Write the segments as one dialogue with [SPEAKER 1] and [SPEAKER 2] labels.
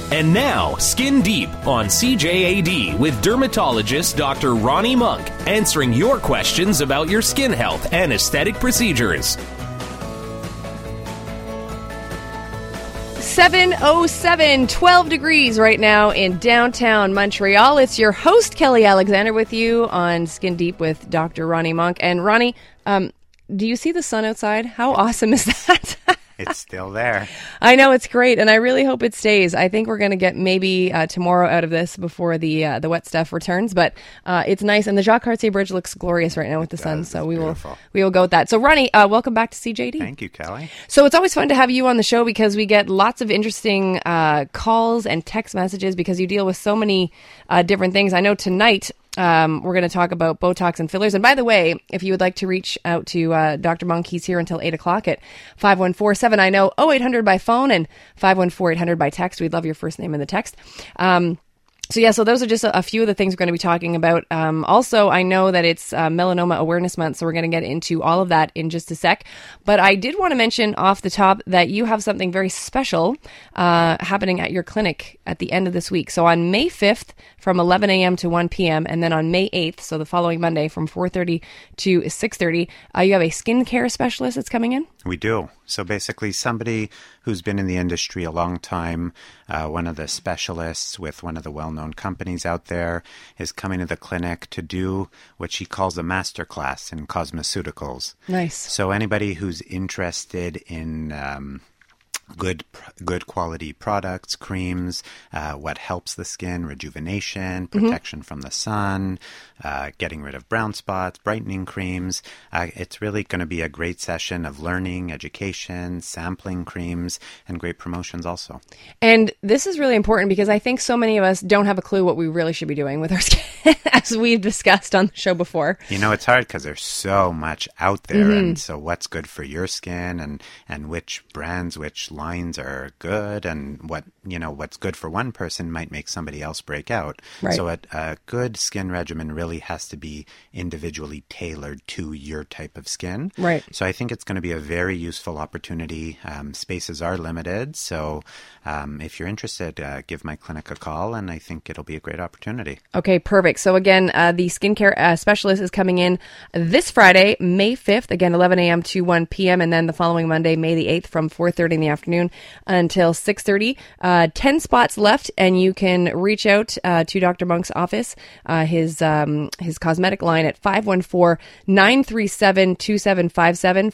[SPEAKER 1] And now, Skin Deep on CJAD with dermatologist Dr. Ronnie Monk, answering your questions about your skin health and aesthetic procedures.
[SPEAKER 2] 7:07, 12 degrees right now in downtown Montreal. It's your host, Kelly Alexander, with you on Skin Deep with Dr. Ronnie Monk. And Ronnie, do you see the sun outside? How awesome is that?
[SPEAKER 3] It's still there.
[SPEAKER 2] I know, it's great, and I really hope it stays. I think we're going to get maybe tomorrow out of this before the wet stuff returns, but it's nice, and the Jacques Cartier Bridge looks glorious right now with the sun, so we will go with that. So, Ronnie, welcome back to CJD.
[SPEAKER 3] Thank you, Kelly.
[SPEAKER 2] So it's always fun to have you on the show because we get lots of interesting calls and text messages because you deal with so many different things. I know tonight we're going to talk about Botox and fillers. And by the way, if you would like to reach out to Dr. Monk, he's here until 8 o'clock at 514-7. I know 0800 by phone and 514-800 by text. We'd love your first name in the text. So those are just a few of the things we're going to be talking about. Also, I know that it's Melanoma Awareness Month, so we're going to get into all of that in just a sec. But I did want to mention off the top that you have something very special happening at your clinic at the end of this week. So on May 5th from 11 a.m. to 1 p.m. and then on May 8th, so the following Monday from 4:30 to 6:30, you have a skincare specialist that's coming in?
[SPEAKER 3] We do. So basically somebody who's been in the industry a long time, one of the specialists with one of the well-known companies out there, is coming to the clinic to do what she calls a master class in cosmeceuticals.
[SPEAKER 2] Nice.
[SPEAKER 3] So anybody who's interested in good quality products, creams, what helps the skin, rejuvenation, protection from the sun, getting rid of brown spots, brightening creams. It's really going to be a great session of learning, education, sampling creams, and great promotions also. And
[SPEAKER 2] this is really important because I think so many of us don't have a clue what we really should be doing with our skin, as we've discussed on the show before.
[SPEAKER 3] You know, it's hard because there's so much out there, and so what's good for your skin, and which brands, which lines are good, and what's good for one person might make somebody else break out. Right. So a good skin regimen really has to be individually tailored to your type of skin.
[SPEAKER 2] Right.
[SPEAKER 3] So I think it's going to be a very useful opportunity. Spaces are limited, so if you're interested, give my clinic a call, and I think it'll be a great opportunity. Okay,
[SPEAKER 2] perfect. So again, the skincare specialist is coming in this Friday, May 5th, again, 11 a.m. to 1 p.m., and then the following Monday, May the 8th, from 4:30 in the afternoon until 6:30. 10 spots left, and you can reach out to Dr. Monk's office, his cosmetic line at 514-937-2757,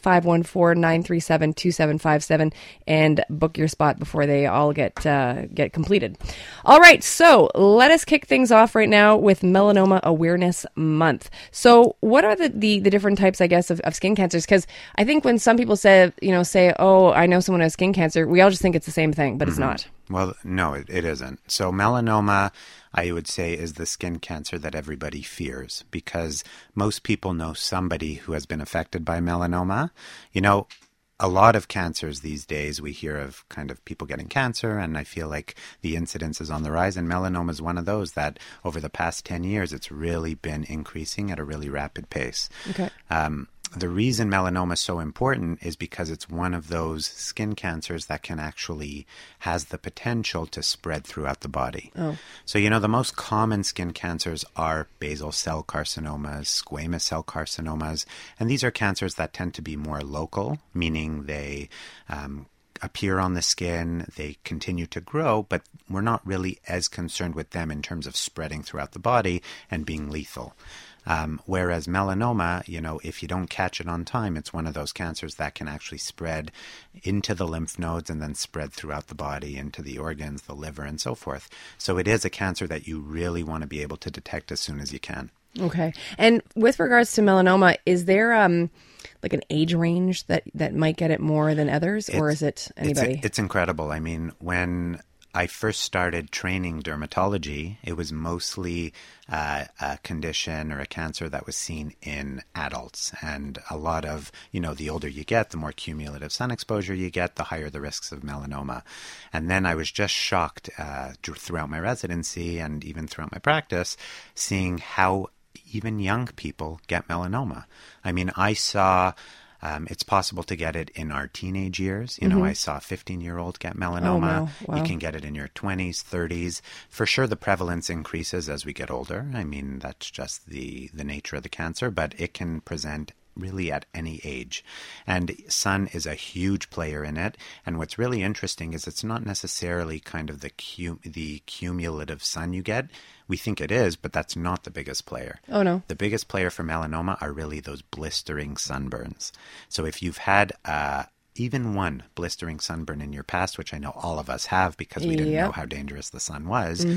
[SPEAKER 2] 514-937-2757, and book your spot before they all get completed. All right, so let us kick things off right now with Melanoma Awareness Month. So what are the different types, I guess, of skin cancers? Because I think when some people say, oh, I know someone who has skin cancer, we all just think it's the same thing, but it's not.
[SPEAKER 3] Well, no, it isn't. So melanoma, I would say, is the skin cancer that everybody fears because most people know somebody who has been affected by melanoma. You know, a lot of cancers these days, we hear of kind of people getting cancer, and I feel like the incidence is on the rise, and melanoma is one of those that over the past 10 years, it's really been increasing at a really rapid pace.
[SPEAKER 2] Okay.
[SPEAKER 3] The reason melanoma is so important is because it's one of those skin cancers that can actually has the potential to spread throughout the body.
[SPEAKER 2] Oh.
[SPEAKER 3] So, the most common skin cancers are basal cell carcinomas, squamous cell carcinomas, and these are cancers that tend to be more local, meaning they appear on the skin, they continue to grow, but we're not really as concerned with them in terms of spreading throughout the body and being lethal. Whereas melanoma, if you don't catch it on time, it's one of those cancers that can actually spread into the lymph nodes and then spread throughout the body, into the organs, the liver, and so forth. So it is a cancer that you really want to be able to detect as soon as you can.
[SPEAKER 2] Okay. And with regards to melanoma, is there like an age range that might get it more than others, or is it anybody?
[SPEAKER 3] It's incredible. I mean, when I first started training dermatology, it was mostly a condition or a cancer that was seen in adults. And a lot of, the older you get, the more cumulative sun exposure you get, the higher the risks of melanoma. And then I was just shocked throughout my residency and even throughout my practice, seeing how even young people get melanoma. I mean, I saw It's possible to get it in our teenage years. You know, I saw a 15-year-old get melanoma.
[SPEAKER 2] Oh, wow.
[SPEAKER 3] You can get it in your 20s, 30s. For sure, the prevalence increases as we get older. I mean, that's just the nature of the cancer, but it can present really at any age. And sun is a huge player in it. And what's really interesting is it's not necessarily kind of the cumulative sun you get. We think it is, but that's not the biggest player.
[SPEAKER 2] Oh, no.
[SPEAKER 3] The biggest player for melanoma are really those blistering sunburns. So if you've had even one blistering sunburn in your past, which I know all of us have because we didn't know how dangerous the sun was,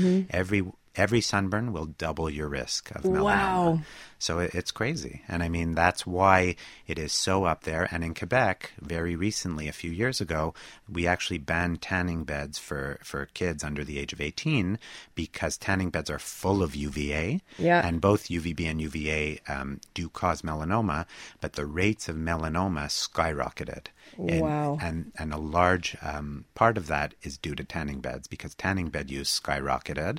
[SPEAKER 3] every sunburn will double your risk of melanoma.
[SPEAKER 2] Wow.
[SPEAKER 3] So it's crazy. And I mean, that's why it is so up there. And in Quebec, very recently, a few years ago, we actually banned tanning beds for kids under the age of 18 because tanning beds are full of UVA.
[SPEAKER 2] Yeah.
[SPEAKER 3] And both UVB and UVA do cause melanoma, but the rates of melanoma skyrocketed.
[SPEAKER 2] Wow.
[SPEAKER 3] And a large part of that is due to tanning beds because tanning bed use skyrocketed.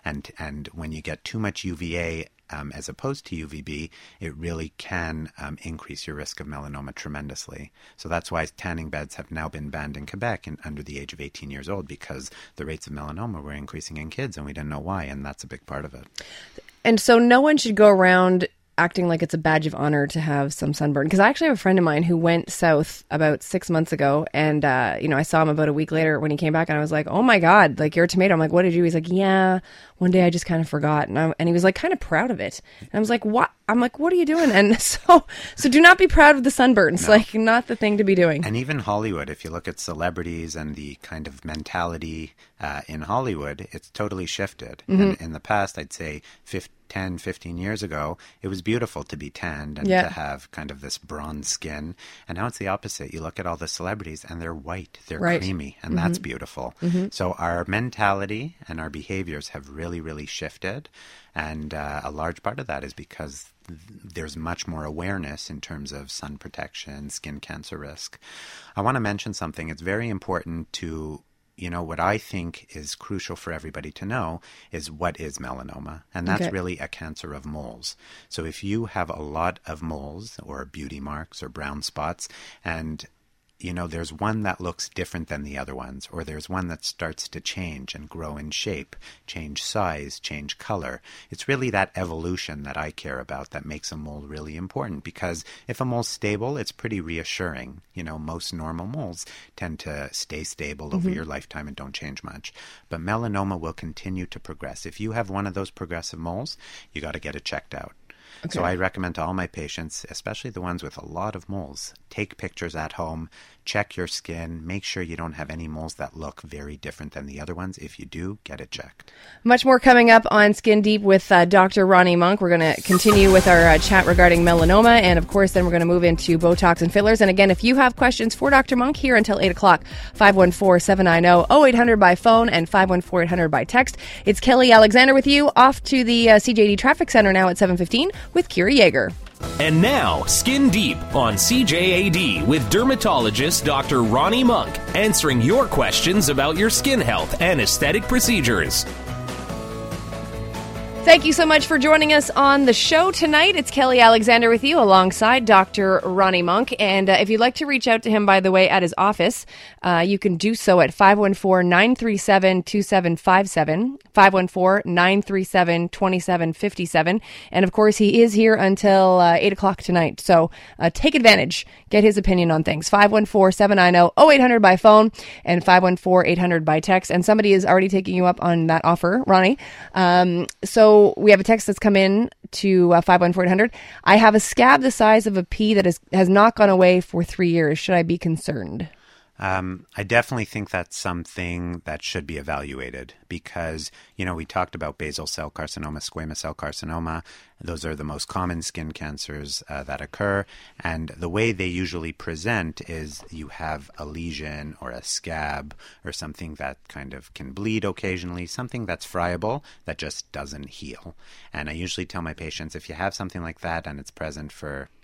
[SPEAKER 3] And when you get too much UVA as opposed to UVB, it really can increase your risk of melanoma tremendously. So that's why tanning beds have now been banned in Quebec under the age of 18 years old because the rates of melanoma were increasing in kids and we didn't know why, and that's a big part of it.
[SPEAKER 2] And so no one should go around acting like it's a badge of honor to have some sunburn. Because I actually have a friend of mine who went south about 6 months ago. And, I saw him about a week later when he came back and I was like, oh my God, like you're a tomato. I'm like, what did you do? He's like, yeah, one day I just kind of forgot. And he was like kind of proud of it. And I was like, what? I'm like, what are you doing? And so do not be proud of the sunburns. No. Like not the thing to be doing.
[SPEAKER 3] And even Hollywood, if you look at celebrities and the kind of mentality in Hollywood, it's totally shifted. And in the past, I'd say 10, 15 years ago, it was beautiful to be tanned and to have kind of this bronze skin. And now it's the opposite. You look at all the celebrities and they're white, they're creamy, and that's beautiful. So our mentality and our behaviors have really, really shifted. And a large part of that is because there's much more awareness in terms of sun protection, skin cancer risk. I want to mention something. It's very important to what I think is crucial for everybody to know is what is melanoma. And that's really a cancer of moles. So if you have a lot of moles or beauty marks or brown spots and there's one that looks different than the other ones, or there's one that starts to change and grow in shape, change size, change color. It's really that evolution that I care about that makes a mole really important, because if a mole's stable, it's pretty reassuring. Most normal moles tend to stay stable over your lifetime and don't change much. But melanoma will continue to progress. If you have one of those progressive moles, you got to get it checked out. Okay. So I recommend to all my patients, especially the ones with a lot of moles, take pictures at home, check your skin, make sure you don't have any moles that look very different than the other ones. If you do, get it checked.
[SPEAKER 2] Much more coming up on Skin Deep with Dr. Ronnie Monk. We're going to continue with our chat regarding melanoma, and of course then we're going to move into Botox and fillers. And again, if you have questions for Dr. Monk here until 8 o'clock, 514-790-0800 by phone and 514-800 by text. It's Kelly Alexander with you, off to the CJD Traffic Center now at 7:15 with Kira Yeager.
[SPEAKER 1] And now, Skin Deep on CJAD with dermatologist Dr. Ronnie Monk, answering your questions about your skin health and aesthetic procedures.
[SPEAKER 2] Thank you so much for joining us on the show tonight. It's Kelly Alexander with you alongside Dr. Ronnie Monk. And if you'd like to reach out to him, by the way, at his office, you can do so at 514-937-2757, 514-937-2757. And of course, he is here until 8 o'clock tonight. So take advantage. Get his opinion on things. 514-790-0800 by phone and 514-800 by text. And somebody is already taking you up on that offer, Ronnie. So we have a text that's come in to 514-800. I have a scab the size of a pea that has not gone away for 3 years. Should I be concerned?
[SPEAKER 3] I definitely think that's something that should be evaluated because, we talked about basal cell carcinoma, squamous cell carcinoma. Those are the most common skin cancers that occur. And the way they usually present is you have a lesion or a scab or something that kind of can bleed occasionally, something that's friable that just doesn't heal. And I usually tell my patients, if you have something like that and it's present for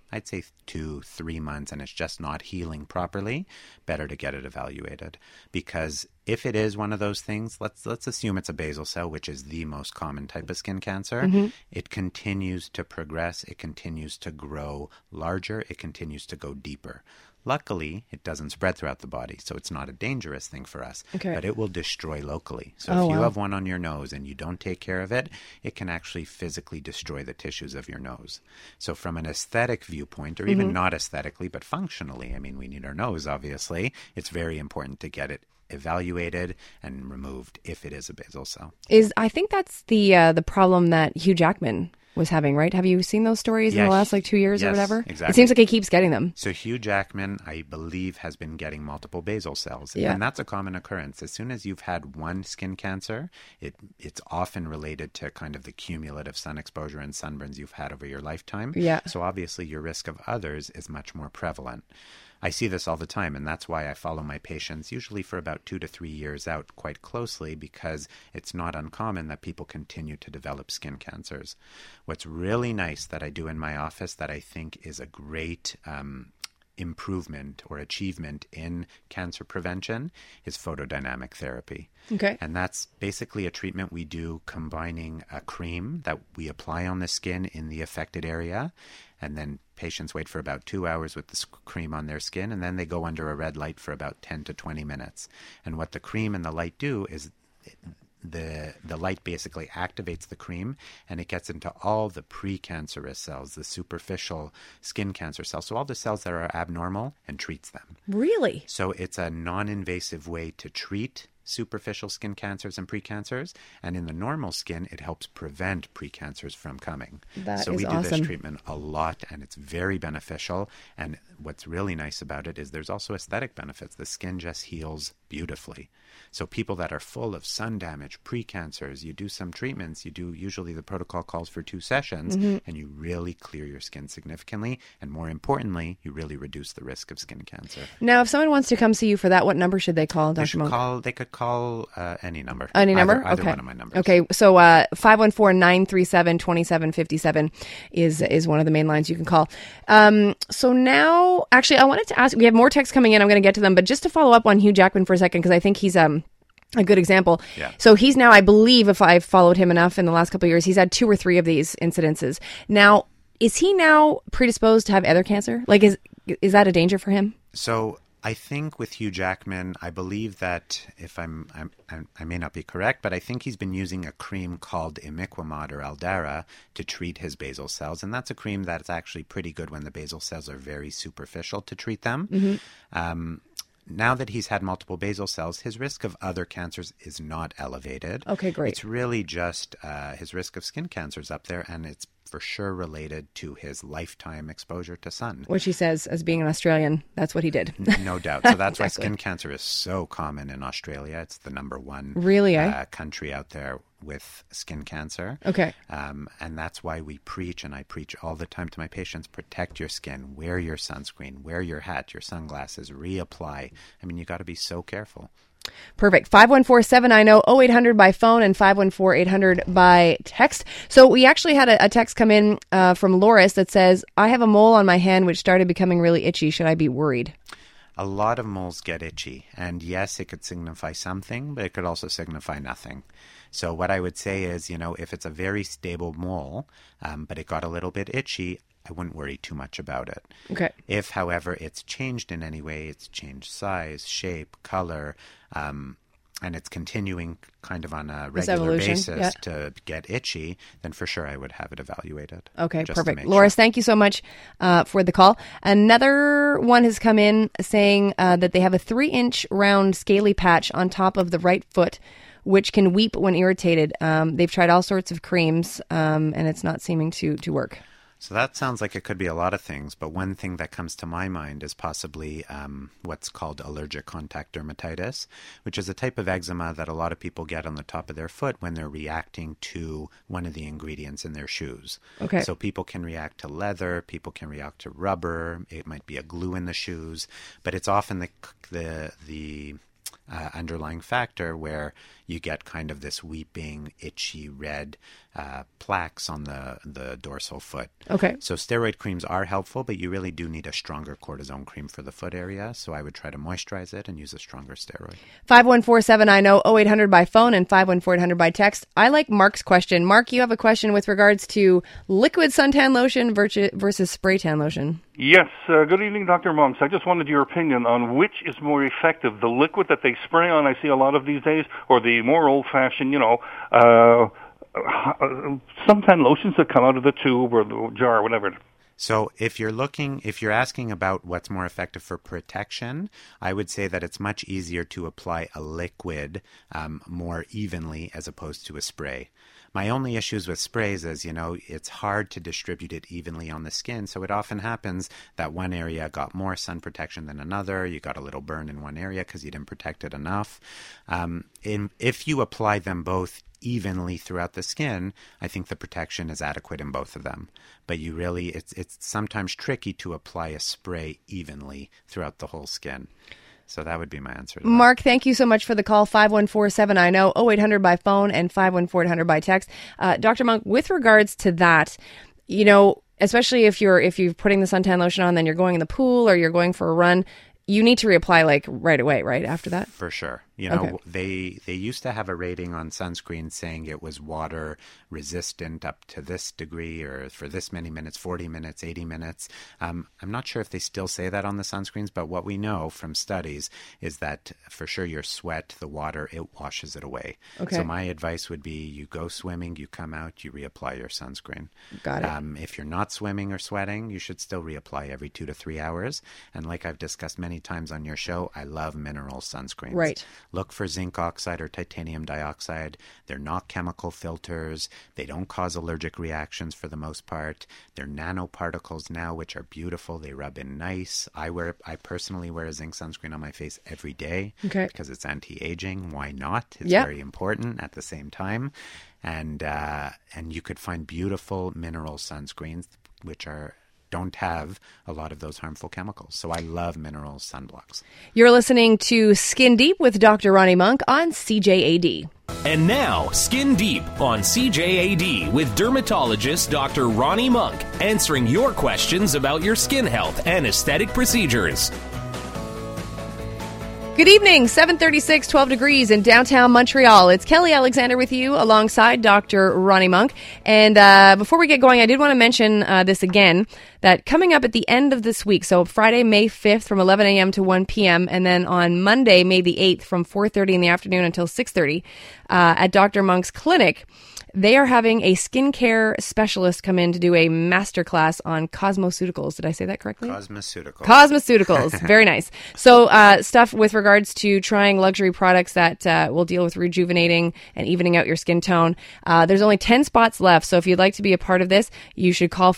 [SPEAKER 3] I'd say 2-3 months, and it's just not healing properly, better to get it evaluated. Because if it is one of those things, let's assume it's a basal cell, which is the most common type of skin cancer. It continues to progress. It continues to grow larger. It continues to go deeper. Luckily, it doesn't spread throughout the body, so it's not a dangerous thing for us.
[SPEAKER 2] Okay.
[SPEAKER 3] But it will destroy locally. So if you have one on your nose and you don't take care of it, it can actually physically destroy the tissues of your nose. So from an aesthetic viewpoint, or even not aesthetically, but functionally, I mean, we need our nose, obviously, it's very important to get it evaluated and removed if it is a basal cell.
[SPEAKER 2] I think that's the problem that Hugh Jackman was having, right? Have you seen those stories in the last 2 years or whatever?
[SPEAKER 3] Exactly.
[SPEAKER 2] It seems like he keeps getting them.
[SPEAKER 3] So Hugh Jackman, I believe, has been getting multiple basal cells.
[SPEAKER 2] Yeah.
[SPEAKER 3] And that's a common occurrence. As soon as you've had one skin cancer, it's often related to kind of the cumulative sun exposure and sunburns you've had over your lifetime.
[SPEAKER 2] Yeah.
[SPEAKER 3] So obviously your risk of others is much more prevalent. I see this all the time, and that's why I follow my patients usually for about 2 to 3 years out quite closely, because it's not uncommon that people continue to develop skin cancers. What's really nice that I do in my office that I think is a great improvement or achievement in cancer prevention is photodynamic therapy.
[SPEAKER 2] Okay.
[SPEAKER 3] And that's basically a treatment we do combining a cream that we apply on the skin in the affected area, and then patients wait for about 2 hours with the cream on their skin, and then they go under a red light for about 10 to 20 minutes. And what the cream and the light do is the light basically activates the cream, and it gets into all the precancerous cells, the superficial skin cancer cells, so all the cells that are abnormal, and treats them.
[SPEAKER 2] Really?
[SPEAKER 3] So it's a non-invasive way to treat superficial skin cancers and precancers, and in the normal skin, it helps prevent precancers from coming.
[SPEAKER 2] That
[SPEAKER 3] so
[SPEAKER 2] is
[SPEAKER 3] we do
[SPEAKER 2] awesome.
[SPEAKER 3] this treatment a lot, and it's very beneficial. And what's really nice about it is there's also aesthetic benefits. The skin just heals beautifully. So people that are full of sun damage, precancers, you do some treatments, usually the protocol calls for 2 sessions, and you really clear your skin significantly, and more importantly, you really reduce the risk of skin cancer.
[SPEAKER 2] Now, if someone wants to come see you for that, what number should they call, Dr. Monk?
[SPEAKER 3] They could call any number.
[SPEAKER 2] Any number?
[SPEAKER 3] Either
[SPEAKER 2] Okay.
[SPEAKER 3] one of my numbers.
[SPEAKER 2] Okay, so 514-937-2757 is one of the main lines you can call. So now, actually, I wanted to ask, we have more texts coming in, I'm going to get to them, but just to follow up on Hugh Jackman for a second, because I think he's a good example.
[SPEAKER 3] Yeah.
[SPEAKER 2] So he's now, I believe, if I've followed him enough in the last couple of years, he's had 2 or 3 of these incidences. Now, is he now predisposed to have other cancer? Like, is that a danger for him?
[SPEAKER 3] So I think with Hugh Jackman, I believe that if I may not be correct, but I think he's been using a cream called imiquimod or Aldara to treat his basal cells. And that's a cream that's actually pretty good when the basal cells are very superficial to treat them. Now that he's had multiple basal cells, his risk of other cancers is not elevated.
[SPEAKER 2] Okay, great.
[SPEAKER 3] It's really just his risk of skin cancers up there, and it's for sure related to his lifetime exposure to sun.
[SPEAKER 2] Which he says, as being an Australian, that's what he did.
[SPEAKER 3] No doubt. So that's why
[SPEAKER 2] Exactly.
[SPEAKER 3] skin cancer is so common in Australia. It's the number one
[SPEAKER 2] Really,
[SPEAKER 3] country out there with skin cancer.
[SPEAKER 2] Okay.
[SPEAKER 3] And that's why we preach, and I preach all the time to my patients, protect your skin, wear your sunscreen, wear your hat, your sunglasses, reapply. I mean, you got to be so careful.
[SPEAKER 2] Perfect. 514-790-0800 by phone and 514-800 by text. So we actually had a text come in from Loris that says, I have a mole on my hand which started becoming really itchy. Should I be worried?
[SPEAKER 3] A lot of moles get itchy, and yes, it could signify something, but it could also signify nothing. So what I would say is, if it's a very stable mole, but it got a little bit itchy, I wouldn't worry too much about it.
[SPEAKER 2] Okay.
[SPEAKER 3] If, however, it's changed in any way, it's changed size, shape, color, and it's continuing kind of on a regular basis to get itchy, then for sure I would have it evaluated.
[SPEAKER 2] Okay,
[SPEAKER 3] just to
[SPEAKER 2] perfect.
[SPEAKER 3] make
[SPEAKER 2] Loris,
[SPEAKER 3] sure.
[SPEAKER 2] thank you so much for the call. Another one has come in saying that they have a 3-inch round scaly patch on top of the right foot, which can weep when irritated. They've tried all sorts of creams, and it's not seeming to work.
[SPEAKER 3] So that sounds like it could be a lot of things, but one thing that comes to my mind is possibly what's called allergic contact dermatitis, which is a type of eczema that a lot of people get on the top of their foot when they're reacting to one of the ingredients in their shoes.
[SPEAKER 2] Okay.
[SPEAKER 3] So people can react to leather, people can react to rubber, it might be a glue in the shoes, but it's often the underlying factor where you get kind of this weeping, itchy, red plaques on the dorsal foot.
[SPEAKER 2] Okay.
[SPEAKER 3] So steroid creams are helpful, but you really do need a stronger cortisone cream for the foot area. So I would try to moisturize it and use a stronger steroid.
[SPEAKER 2] 514-790-0800 by phone and 514-800 by text. I like Mark's question. Mark, you have a question with regards to liquid suntan lotion versus spray tan lotion.
[SPEAKER 4] Yes. Good evening, Dr. Monks. I just wanted your opinion on which is more effective, the liquid that they spray on, I see a lot of these days, or the more old-fashioned, suntan lotions that come out of the tube or the jar, whatever.
[SPEAKER 3] So if you're asking about what's more effective for protection, I would say that it's much easier to apply a liquid more evenly as opposed to a spray. My only issues with sprays is, it's hard to distribute it evenly on the skin. So it often happens that one area got more sun protection than another. You got a little burn in one area because you didn't protect it enough. If you apply them both evenly throughout the skin, I think the protection is adequate in both of them. But it's sometimes tricky to apply a spray evenly throughout the whole skin. So that would be my answer to that.
[SPEAKER 2] Mark, thank you so much for the call. 514-790-0800 by phone and 514-800 by text. Dr. Monk, with regards to that, especially if you're putting the suntan lotion on, then you're going in the pool or you're going for a run, you need to reapply right away, right after that?
[SPEAKER 3] For sure. They used to have a rating on sunscreen saying it was water resistant up to this degree or for this many minutes, 40 minutes, 80 minutes. I'm not sure if they still say that on the sunscreens, but what we know from studies is that for sure your sweat, the water, it washes it away.
[SPEAKER 2] Okay.
[SPEAKER 3] So my advice would be you go swimming, you come out, you reapply your sunscreen.
[SPEAKER 2] Got it.
[SPEAKER 3] If you're not swimming or sweating, you should still reapply every 2 to 3 hours. And like I've discussed many times on your show, I love mineral sunscreens.
[SPEAKER 2] Right.
[SPEAKER 3] Look for zinc oxide or titanium dioxide. They're not chemical filters. They don't cause allergic reactions for the most part. They're nanoparticles now, which are beautiful. They rub in nice. I personally wear a zinc sunscreen on my face every day because it's anti-aging. Why not? It's very important at the same time. And you could find beautiful mineral sunscreens which don't have a lot of those harmful chemicals. So I love mineral sunblocks.
[SPEAKER 2] You're listening to Skin Deep with Dr. Ronnie Monk on CJAD.
[SPEAKER 1] And now, Skin Deep on CJAD with dermatologist Dr. Ronnie Monk, answering your questions about your skin health and aesthetic procedures.
[SPEAKER 2] Good evening, 7:36, 12 degrees in downtown Montreal. It's Kelly Alexander with you alongside Dr. Ronnie Monk. And before we get going, I did want to mention this again, that coming up at the end of this week, so Friday, May 5th from 11 a.m. to 1 p.m., and then on Monday, May the 8th from 4:30 in the afternoon until 6:30 at Dr. Monk's clinic, they are having a skincare specialist come in to do a masterclass on cosmeceuticals. Did I say that correctly? Cosmeceuticals. Very nice. So stuff with regards to trying luxury products that will deal with rejuvenating and evening out your skin tone. There's only 10 spots left, so if you'd like to be a part of this, you should call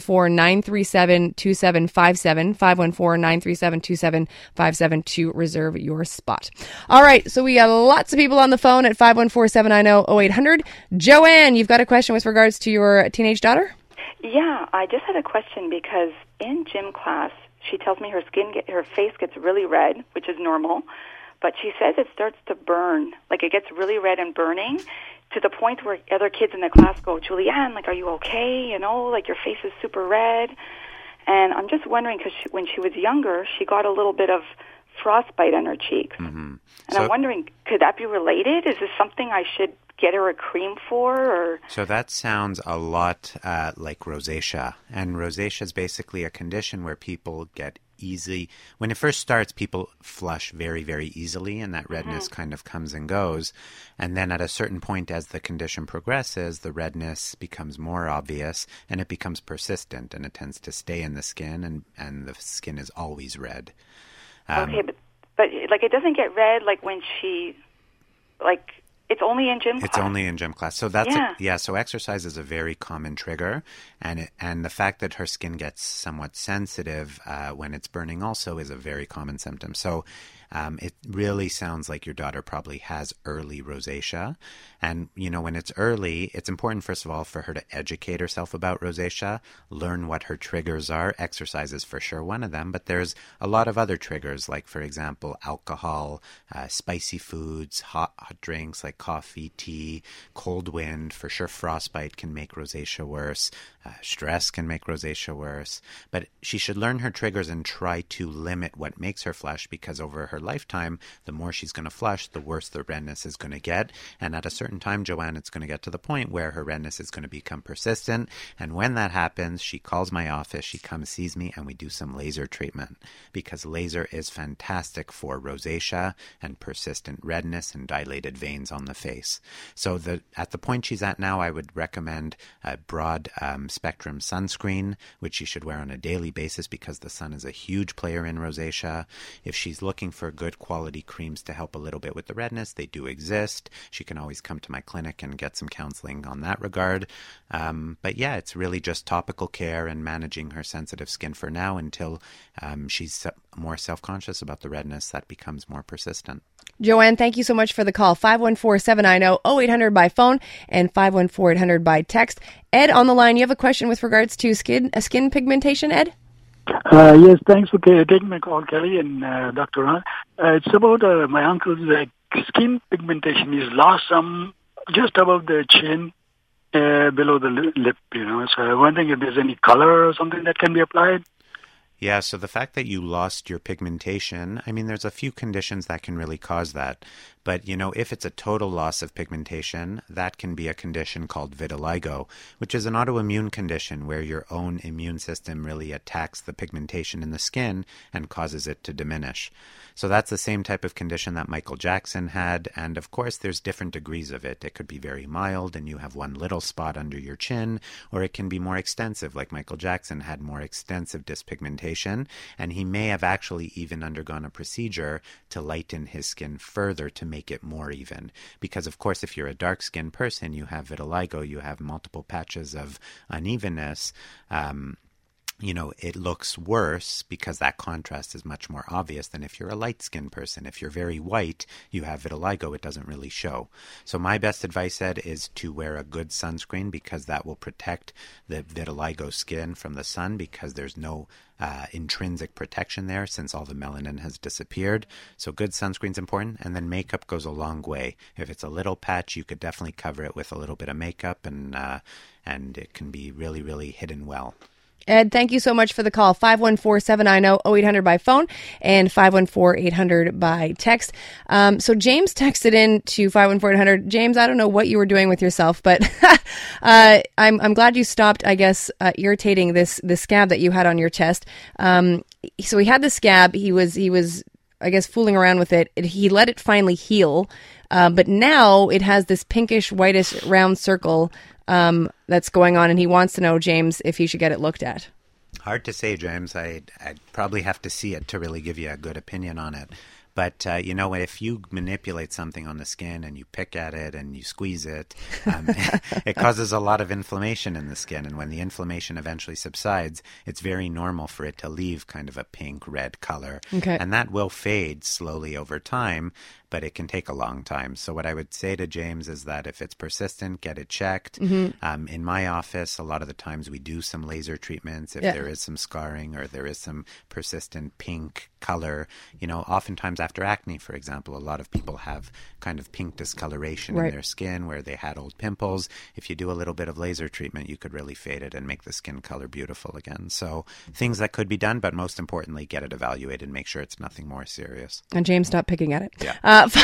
[SPEAKER 2] 514-937-2757, 514-937-2757 to reserve your spot. All right, so we got lots of people on the phone at 514-790-0800. Joanne, you've got a question with regards to your teenage daughter?
[SPEAKER 5] Yeah, I just had a question because in gym class, she tells me her face gets really red, which is normal, but she says it starts to burn, like it gets really red and burning to the point where other kids in the class go, Julianne, are you okay? Your face is super red. And I'm just wondering, because when she was younger, she got a little bit of frostbite on her cheeks. Mm-hmm. And I'm wondering, could that be related? Is this something I should get her a cream for? Or
[SPEAKER 3] So that sounds a lot like rosacea. And rosacea is basically a condition where people get when it first starts, people flush very, very easily, and that redness kind of comes and goes. And then at a certain point, as the condition progresses, the redness becomes more obvious, and it becomes persistent, and it tends to stay in the skin, and the skin is always red.
[SPEAKER 5] Okay, but it doesn't get red when she It's only in gym class.
[SPEAKER 3] It's only in gym class. So that's so exercise is a very common trigger, and the fact that her skin gets somewhat sensitive when it's burning also is a very common symptom. So it really sounds like your daughter probably has early rosacea. And, when it's early, it's important, first of all, for her to educate herself about rosacea, learn what her triggers are. Exercise is for sure one of them, but there's a lot of other triggers, like, for example, alcohol, spicy foods, hot drinks like coffee, tea, cold wind. For sure, frostbite can make rosacea worse. Stress can make rosacea worse. But she should learn her triggers and try to limit what makes her flush, because over her lifetime, the more she's going to flush, the worse the redness is going to get. And at a certain time, Joanne, it's going to get to the point where her redness is going to become persistent. And when that happens, she calls my office, she comes, sees me, and we do some laser treatment, because laser is fantastic for rosacea and persistent redness and dilated veins on the face. So at the point she's at now, I would recommend a broad spectrum sunscreen, which she should wear on a daily basis, because the sun is a huge player in rosacea. If she's looking for good quality creams to help a little bit with the redness, they do exist. She can always come to my clinic and get some counseling on that regard. But yeah, it's really just topical care and managing her sensitive skin for now until she's more self-conscious about the redness that becomes more persistent.
[SPEAKER 2] Joanne, thank you so much for the call. 514-790-0800 by phone and 514-800 by text. Ed, on the line, you have a question with regards to skin pigmentation, Ed?
[SPEAKER 6] Yes, thanks for taking my call, Kelly and Dr. Ron. It's about my uncle's skin pigmentation. He's lost some just above the chin, below the lip, So I'm wondering if there's any color or something that can be applied.
[SPEAKER 3] Yeah, so the fact that you lost your pigmentation, there's a few conditions that can really cause that. But, if it's a total loss of pigmentation, that can be a condition called vitiligo, which is an autoimmune condition where your own immune system really attacks the pigmentation in the skin and causes it to diminish. So that's the same type of condition that Michael Jackson had. And of course, there's different degrees of it. It could be very mild and you have one little spot under your chin, or it can be more extensive, like Michael Jackson had more extensive dyspigmentation. And he may have actually even undergone a procedure to lighten his skin further to make it more even. Because of course, if you're a dark-skinned person, you have vitiligo, you have multiple patches of unevenness. It looks worse because that contrast is much more obvious than if you're a light-skinned person. If you're very white, you have vitiligo, it doesn't really show. So my best advice, Ed, is to wear a good sunscreen, because that will protect the vitiligo skin from the sun, because there's no intrinsic protection there since all the melanin has disappeared. So good sunscreen's important, and then makeup goes a long way. If it's a little patch, you could definitely cover it with a little bit of makeup, and it can be really, really hidden well.
[SPEAKER 2] Ed, thank you so much for the call. 514-790-0800 by phone and 514-800 by text. So James texted in to 514-800. James, I don't know what you were doing with yourself, but I'm glad you stopped, irritating this scab that you had on your chest. So he had the scab. He was, I guess, fooling around with it. He let it finally heal. But now it has this pinkish, whitish round circle that's going on, and he wants to know, James, if he should get it looked at.
[SPEAKER 3] Hard to say, James. I'd probably have to see it to really give you a good opinion on it. But, if you manipulate something on the skin and you pick at it and you squeeze it, it causes a lot of inflammation in the skin. And when the inflammation eventually subsides, it's very normal for it to leave kind of a pink-red color.
[SPEAKER 2] Okay.
[SPEAKER 3] And that will fade slowly over time, but it can take a long time. So what I would say to James is that if it's persistent, get it checked. Mm-hmm. In my office, a lot of the times we do some laser treatments if there is some scarring or there is some persistent pink color. Oftentimes after acne, for example, a lot of people have kind of pink discoloration in their skin where they had old pimples. If you do a little bit of laser treatment, you could really fade it and make the skin color beautiful again. So things that could be done, but most importantly, get it evaluated and make sure it's nothing more serious.
[SPEAKER 2] And James, stop picking at it.
[SPEAKER 3] Yeah.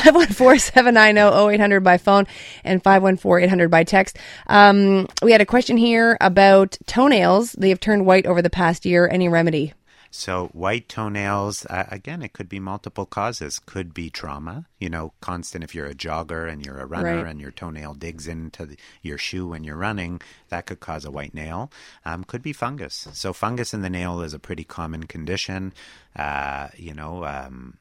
[SPEAKER 2] 514-790-0800 by phone and 514-800 by text. We had a question here about toenails. They have turned white over the past year. Any remedy?
[SPEAKER 3] So white toenails, again, it could be multiple causes. Could be trauma, constant. If you're a jogger and you're a runner and your toenail digs into your shoe when you're running, that could cause a white nail. Could be fungus. So fungus in the nail is a pretty common condition.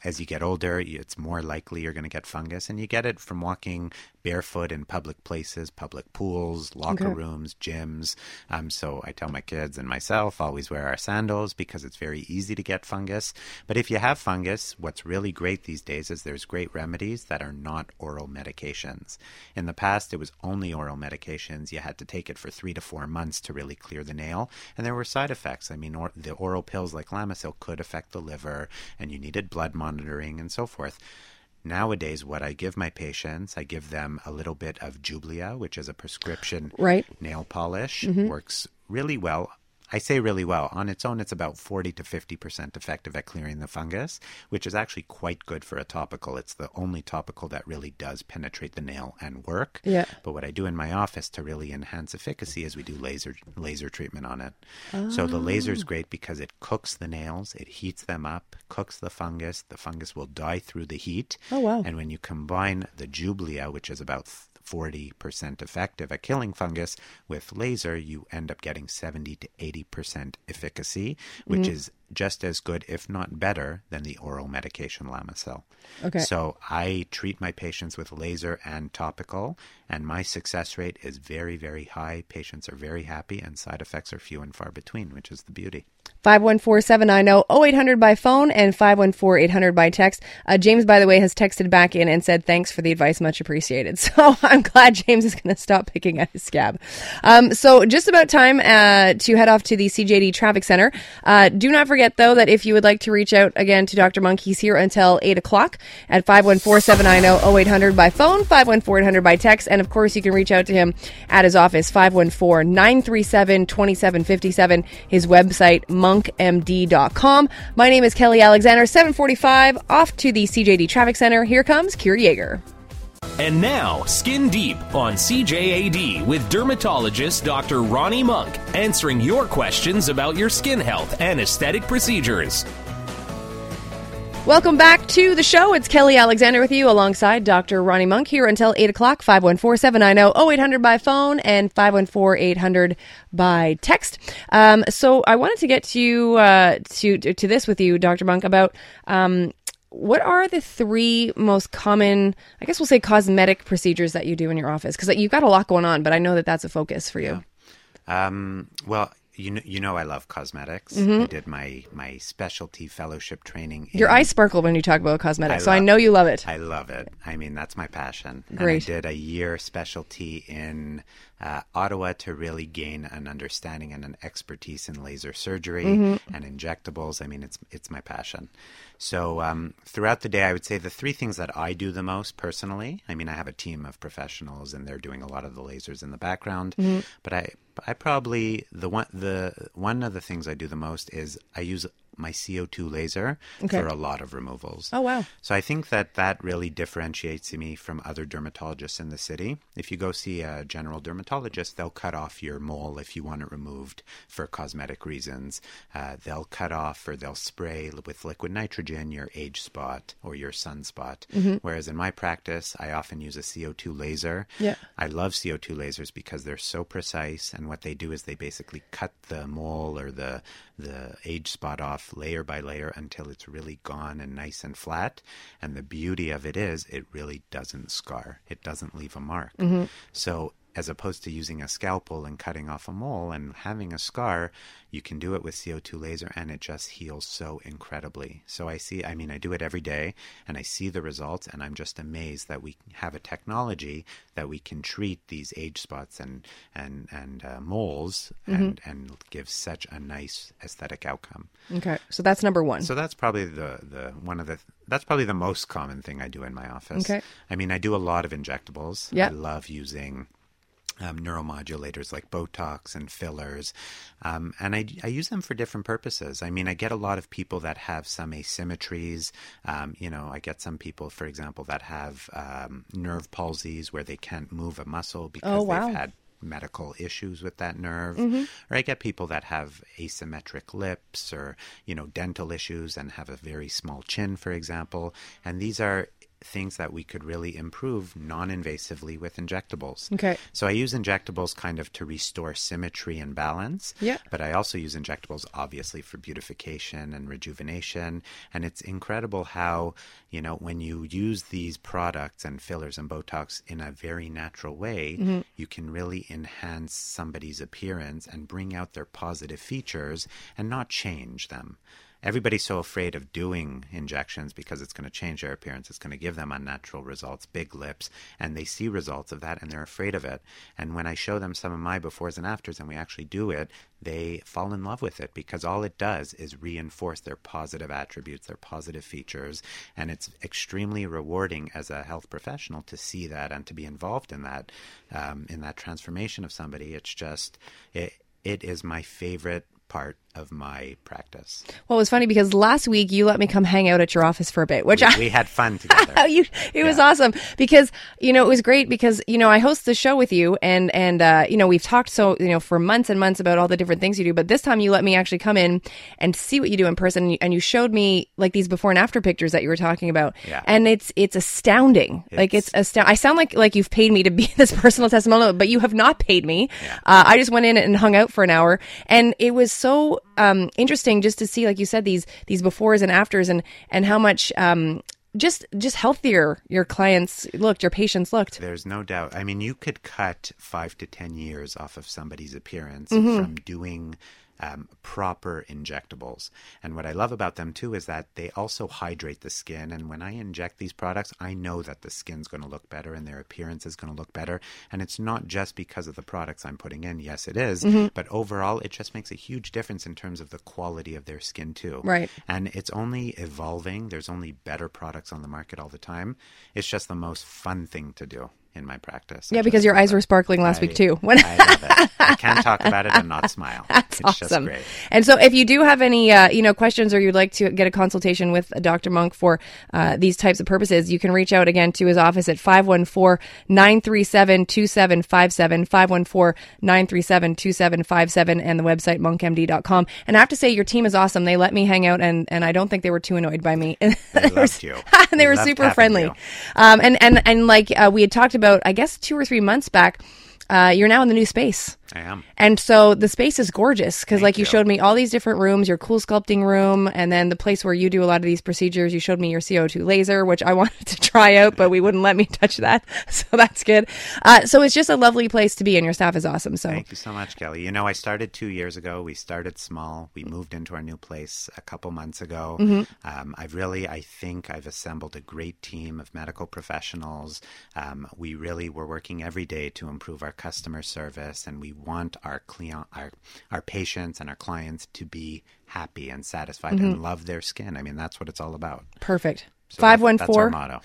[SPEAKER 3] as you get older, it's more likely you're going to get fungus, and you get it from walking barefoot in public places, public pools, locker rooms, gyms. So I tell my kids and myself, always wear our sandals because it's very easy to get fungus. But if you have fungus, what's really great these days is there's great remedies that are not oral medications. In the past, it was only oral medications. You had to take it for 3 to 4 months to really clear the nail. And there were side effects. I mean, the oral pills like Lamisil could affect the liver, and you needed blood monitoring and so forth. Nowadays, what I give my patients, I give them a little bit of Jublia, which is a prescription nail polish. Works really well. I say really well. On its own, it's about 40 to 50% effective at clearing the fungus, which is actually quite good for a topical. It's the only topical that really does penetrate the nail and work. Yeah. But what I do in my office to really enhance efficacy is we do laser treatment on it. Oh. So the laser is great because it cooks the nails, it heats them up, cooks the fungus will die through the heat. Oh, wow. And when you combine the Jublia, which is about 40% effective at killing fungus, with laser, you end up getting 70 to 80% efficacy, which is just as good, if not better, than the oral medication Lamisil. Okay. So I treat my patients with laser and topical, and my success rate is very, very high. Patients are very happy, and side effects are few and far between, which is the beauty. 514-790-0800 by phone and 514-800 by text. James, by the way, has texted back in and said, thanks for the advice, much appreciated. So I'm glad James is going to stop picking at his scab. So just about time to head off to the CJAD Traffic Center. Do not forget, though, that if you would like to reach out again to Dr. Monk, he's here until 8 o'clock at 514-790-0800 by phone, 514-800 by text. And, of course, you can reach out to him at his office, 514-937-2757, his website, monkmd.com. My name is Kelly Alexander, 7:45, off to the CJAD Traffic Center. Here comes Kira Yeager.
[SPEAKER 1] And now, Skin Deep on CJAD with dermatologist Dr. Ronnie Monk, answering your questions about your skin health and aesthetic procedures.
[SPEAKER 2] Welcome back to the show. It's Kelly Alexander with you alongside Dr. Ronnie Monk here until 8 o'clock, 514-790-0800 by phone and 514-800 by text. So I wanted to get to this with you, Dr. Monk, about what are the 3 most common, I guess we'll say, cosmetic procedures that you do in your office? Because you've got a lot going on, but I know that that's a focus for you.
[SPEAKER 3] Well, you know I love cosmetics. I did my specialty fellowship training.
[SPEAKER 2] Your eyes sparkle when you talk about cosmetics, I know you love it.
[SPEAKER 3] I love it. I mean, that's my passion.
[SPEAKER 2] Great.
[SPEAKER 3] And I did a year specialty in Ottawa to really gain an understanding and an expertise in laser surgery and injectables. I mean, it's my passion. So throughout the day, I would say the 3 things that I do the most personally, I mean, I have a team of professionals and they're doing a lot of the lasers in the background, but I probably, one of the things I do the most is I use my CO2 laser for a lot of removals.
[SPEAKER 2] Oh, wow.
[SPEAKER 3] So I think that really differentiates me from other dermatologists in the city. If you go see a general dermatologist, they'll cut off your mole if you want it removed for cosmetic reasons. They'll cut off or they'll spray with liquid nitrogen your age spot or your sunspot. Whereas in my practice, I often use a CO2 laser. Yeah. I love CO2 lasers because they're so precise, and what they do is they basically cut the mole or the age spot off layer by layer until it's really gone and nice and flat. And the beauty of it is it really doesn't scar. It doesn't leave a mark. So as opposed to using a scalpel and cutting off a mole and having a scar, you can do it with CO2 laser and it just heals so incredibly. So I do it every day and I see the results, and I'm just amazed that we have a technology that we can treat these age spots and moles and give such a nice aesthetic outcome.
[SPEAKER 2] Okay, so that's number 1.
[SPEAKER 3] So that's probably that's probably the most common thing I do in my office. Okay. I mean, I do a lot of injectables. Yeah. I love using neuromodulators like Botox and fillers. And I use them for different purposes. I mean, I get a lot of people that have some asymmetries. I get some people, for example, that have nerve palsies where they can't move a muscle because they've had medical issues with that nerve. Or I get people that have asymmetric lips or, dental issues and have a very small chin, for example. And these are things that we could really improve non-invasively with injectables.
[SPEAKER 2] Okay.
[SPEAKER 3] So I use injectables kind of to restore symmetry and balance,
[SPEAKER 2] Yeah.
[SPEAKER 3] but I also use injectables obviously for beautification and rejuvenation. And it's incredible how, when you use these products and fillers and Botox in a very natural way, you can really enhance somebody's appearance and bring out their positive features and not change them. Everybody's so afraid of doing injections because it's going to change their appearance. It's going to give them unnatural results, big lips, and they see results of that and they're afraid of it. And when I show them some of my befores and afters and we actually do it, they fall in love with it because all it does is reinforce their positive attributes, their positive features. And it's extremely rewarding as a health professional to see that and to be involved in that transformation of somebody. It's just, it is my favorite part of my practice.
[SPEAKER 2] Well, it was funny because last week you let me come hang out at your office for a bit, which
[SPEAKER 3] we had fun together.
[SPEAKER 2] It was awesome because, it was great because, I host the show with you and we've talked for months and months about all the different things you do. But this time you let me actually come in and see what you do in person. And you showed me like these before and after pictures that you were talking about.
[SPEAKER 3] Yeah.
[SPEAKER 2] And it's astounding. It's astounding. I sound like you've paid me to be this personal testimonial, but you have not paid me.
[SPEAKER 3] Yeah.
[SPEAKER 2] I just went in and hung out for an hour and it was so interesting just to see, like you said, these befores and afters and how much just healthier your clients looked, your patients looked.
[SPEAKER 3] There's no doubt. I mean, you could cut 5 to 10 years off of somebody's appearance from doing proper injectables. And what I love about them too is that they also hydrate the skin. And when I inject these products, I know that the skin's going to look better and their appearance is going to look better. And it's not just because of the products I'm putting in. Yes, it is. But overall, it just makes a huge difference in terms of the quality of their skin too.
[SPEAKER 2] Right.
[SPEAKER 3] And it's only evolving. There's only better products on the market all the time. It's just the most fun thing to do in my practice.
[SPEAKER 2] Yeah, because your eyes were sparkling last week too.
[SPEAKER 3] I love it. I can't talk about it and not smile.
[SPEAKER 2] That's
[SPEAKER 3] it's
[SPEAKER 2] awesome.
[SPEAKER 3] Just great.
[SPEAKER 2] And so if you do have any, questions or you'd like to get a consultation with Dr. Monk for these types of purposes, you can reach out again to his office at 514-937-2757, 514-937-2757, and the website monkmd.com. And I have to say, your team is awesome. They let me hang out, and I don't think they were too annoyed by me.
[SPEAKER 3] They loved you.
[SPEAKER 2] And they were super friendly. And like we had talked about, I guess 2 or 3 months back, you're now in the new space.
[SPEAKER 3] I am.
[SPEAKER 2] And so the space is gorgeous because
[SPEAKER 3] Thank
[SPEAKER 2] you showed me all these different rooms, your cool sculpting room, and then the place where you do a lot of these procedures. You showed me your CO2 laser, which I wanted to try out, but we wouldn't let me touch that. So that's good. So it's just a lovely place to be and your staff is awesome. So
[SPEAKER 3] thank you so much, Kelly. I started 2 years ago. We started small. We moved into our new place a couple months ago. I think I've assembled a great team of medical professionals. We really were working every day to improve our customer service, and we want our patients and our clients to be happy and satisfied and love their skin. I mean, that's what it's all about.
[SPEAKER 2] Perfect.
[SPEAKER 3] So that's our motto.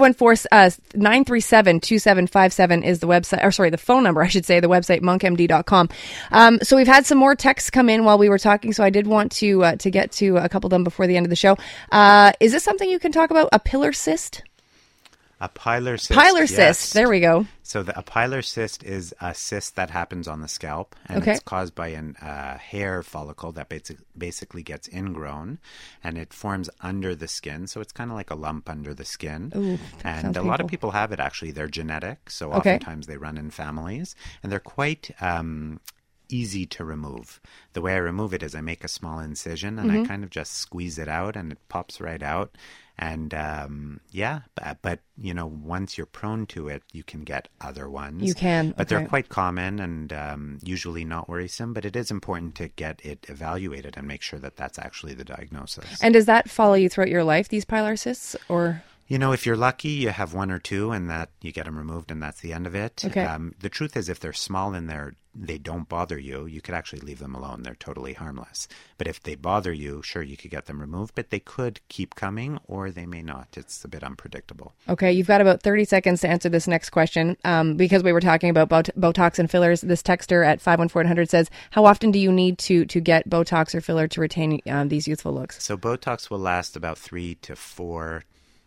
[SPEAKER 2] 514-937-2757 is the website, or sorry, the phone number, I should say, the website, monkmd.com. So we've had some more texts come in while we were talking, so I did want to get to a couple of them before the end of the show. Is this something you can talk about, a pilar cyst?
[SPEAKER 3] A pilar cyst.
[SPEAKER 2] Pilar
[SPEAKER 3] yes.
[SPEAKER 2] cyst. There we go.
[SPEAKER 3] So a pilar cyst is a cyst that happens on the scalp, and
[SPEAKER 2] Okay.
[SPEAKER 3] it's caused by a hair follicle that basically gets ingrown, and it forms under the skin. So it's kind of like a lump under the skin.
[SPEAKER 2] Ooh,
[SPEAKER 3] and
[SPEAKER 2] sounds
[SPEAKER 3] a lot of
[SPEAKER 2] painful.
[SPEAKER 3] people have it, actually. They're genetic, so
[SPEAKER 2] Okay.
[SPEAKER 3] oftentimes they run in families, and they're quite easy to remove. The way I remove it is I make a small incision, and I kind of just squeeze it out, and it pops right out. And but once you're prone to it, you can get other ones.
[SPEAKER 2] You can,
[SPEAKER 3] but
[SPEAKER 2] okay.
[SPEAKER 3] they're quite common and usually not worrisome. But it is important to get it evaluated and make sure that that's actually the diagnosis.
[SPEAKER 2] And does that follow you throughout your life, these pilar cysts, or?
[SPEAKER 3] If you're lucky, you have 1 or 2, and that you get them removed, and that's the end of it.
[SPEAKER 2] Okay.
[SPEAKER 3] The truth is, if they're small and they don't bother you, you could actually leave them alone. They're totally harmless. But if they bother you, sure, you could get them removed, but they could keep coming, or they may not. It's a bit unpredictable.
[SPEAKER 2] Okay, you've got about 30 seconds to answer this next question. Because we were talking about Botox and fillers, this texter at 51400 says, how often do you need to get Botox or filler to retain these youthful looks?
[SPEAKER 3] So Botox will last about 3 to 4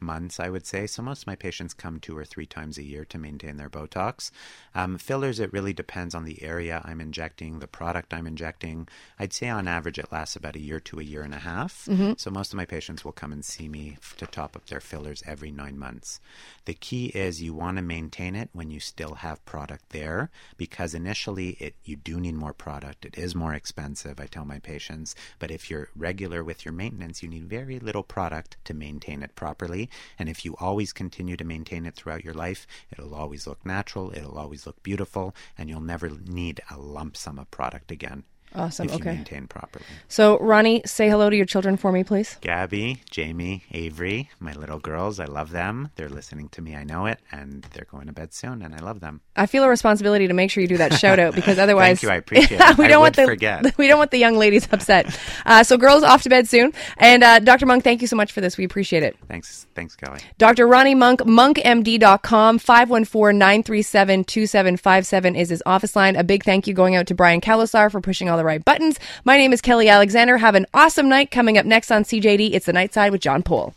[SPEAKER 3] months, I would say. So most of my patients come 2 or 3 times a year to maintain their Botox. Fillers, it really depends on the area I'm injecting, the product I'm injecting. I'd say on average it lasts about a year to a year and a half. So most of my patients will come and see me to top up their fillers every 9 months. The key is you want to maintain it when you still have product there, because initially you do need more product. It is more expensive, I tell my patients, but if you're regular with your maintenance, you need very little product to maintain it properly. And if you always continue to maintain it throughout your life, it'll always look natural, it'll always look beautiful, and you'll never need a lump sum of product again.
[SPEAKER 2] Awesome.
[SPEAKER 3] If you
[SPEAKER 2] Okay.
[SPEAKER 3] maintain properly.
[SPEAKER 2] So, Ronnie, say hello to your children for me, please.
[SPEAKER 3] Gabby, Jamie, Avery, my little girls, I love them. They're listening to me, I know it, and they're going to bed soon, and I love them.
[SPEAKER 2] I feel a responsibility to make sure you do that shout out, because otherwise,
[SPEAKER 3] Thank you, I appreciate it.
[SPEAKER 2] we
[SPEAKER 3] I
[SPEAKER 2] don't
[SPEAKER 3] would
[SPEAKER 2] want
[SPEAKER 3] forget.
[SPEAKER 2] We don't want the young ladies upset. So, girls, off to bed soon. And Dr. Monk, thank you so much for this. We appreciate it.
[SPEAKER 3] Thanks, Kelly.
[SPEAKER 2] Dr. Ronnie Monk, monkmd.com, 514-937-2757 is his office line. A big thank you going out to Brian Calasar for pushing all the right buttons. My name is Kelly Alexander. Have an awesome night. Coming up next on CJAD, it's The Night Side with John Poole.